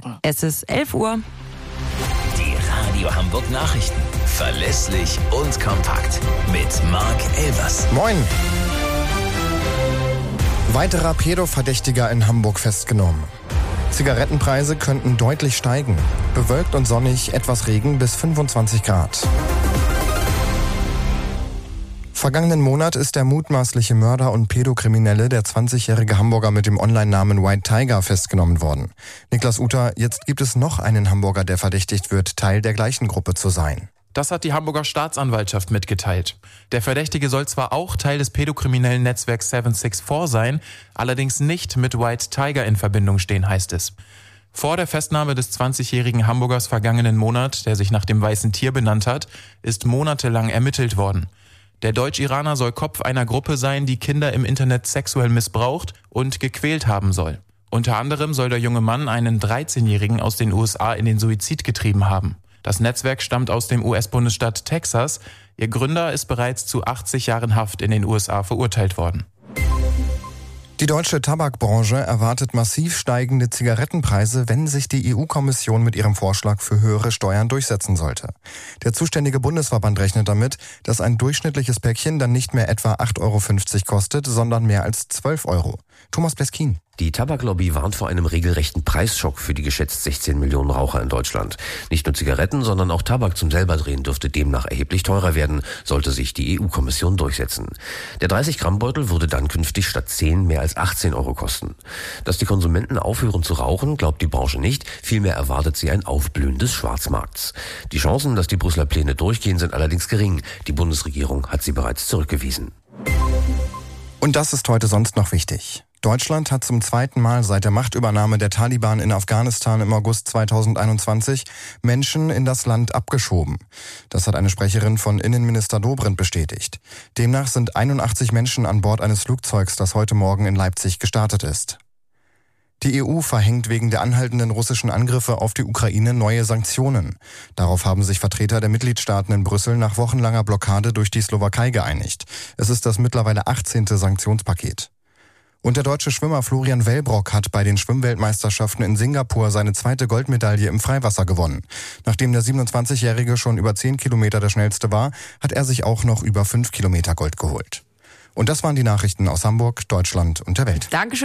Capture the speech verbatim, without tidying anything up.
sagen. Es ist elf Uhr. Die Radio Hamburg Nachrichten. Verlässlich und kompakt. Mit Marc Elvers. Moin. Weiterer Pädoverdächtiger in Hamburg festgenommen. Zigarettenpreise könnten deutlich steigen. Bewölkt und sonnig, etwas Regen bis fünfundzwanzig Grad. Vergangenen Monat ist der mutmaßliche Mörder und Pädokriminelle, der zwanzigjährige Hamburger mit dem Online-Namen White Tiger, festgenommen worden. Niklas Uter, jetzt gibt es noch einen Hamburger, der verdächtigt wird, Teil der gleichen Gruppe zu sein. Das hat die Hamburger Staatsanwaltschaft mitgeteilt. Der Verdächtige soll zwar auch Teil des pädokriminellen Netzwerks sieben sechs vier sein, allerdings nicht mit White Tiger in Verbindung stehen, heißt es. Vor der Festnahme des zwanzigjährigen Hamburgers vergangenen Monat, der sich nach dem weißen Tier benannt hat, ist monatelang ermittelt worden. Der Deutsch-Iraner soll Kopf einer Gruppe sein, die Kinder im Internet sexuell missbraucht und gequält haben soll. Unter anderem soll der junge Mann einen dreizehnjährigen aus den U S A in den Suizid getrieben haben. Das Netzwerk stammt aus dem U S-Bundesstaat Texas. Ihr Gründer ist bereits zu achtzig Jahren Haft in den U S A verurteilt worden. Die deutsche Tabakbranche erwartet massiv steigende Zigarettenpreise, wenn sich die E U-Kommission mit ihrem Vorschlag für höhere Steuern durchsetzen sollte. Der zuständige Bundesverband rechnet damit, dass ein durchschnittliches Päckchen dann nicht mehr etwa acht Euro fünfzig kostet, sondern mehr als zwölf Euro. Thomas Bleskin. Die Tabaklobby warnt vor einem regelrechten Preisschock für die geschätzt sechzehn Millionen Raucher in Deutschland. Nicht nur Zigaretten, sondern auch Tabak zum Selberdrehen dürfte demnach erheblich teurer werden, sollte sich die E U-Kommission durchsetzen. Der dreißig Gramm Beutel würde dann künftig statt zehn mehr als achtzehn Euro kosten. Dass die Konsumenten aufhören zu rauchen, glaubt die Branche nicht. Vielmehr erwartet sie ein Aufblühen des Schwarzmarkts. Die Chancen, dass die Brüsseler Pläne durchgehen, sind allerdings gering. Die Bundesregierung hat sie bereits zurückgewiesen. Und das ist heute sonst noch wichtig. Deutschland hat zum zweiten Mal seit der Machtübernahme der Taliban in Afghanistan im August zweitausendeinundzwanzig Menschen in das Land abgeschoben. Das hat eine Sprecherin von Innenminister Dobrindt bestätigt. Demnach sind einundachtzig Menschen an Bord eines Flugzeugs, das heute Morgen in Leipzig gestartet ist. Die E U verhängt wegen der anhaltenden russischen Angriffe auf die Ukraine neue Sanktionen. Darauf haben sich Vertreter der Mitgliedstaaten in Brüssel nach wochenlanger Blockade durch die Slowakei geeinigt. Es ist das mittlerweile achtzehnte Sanktionspaket. Und der deutsche Schwimmer Florian Wellbrock hat bei den Schwimmweltmeisterschaften in Singapur seine zweite Goldmedaille im Freiwasser gewonnen. Nachdem der siebenundzwanzigjährige schon über zehn Kilometer der schnellste war, hat er sich auch noch über fünf Kilometer Gold geholt. Und das waren die Nachrichten aus Hamburg, Deutschland und der Welt. Dankeschön.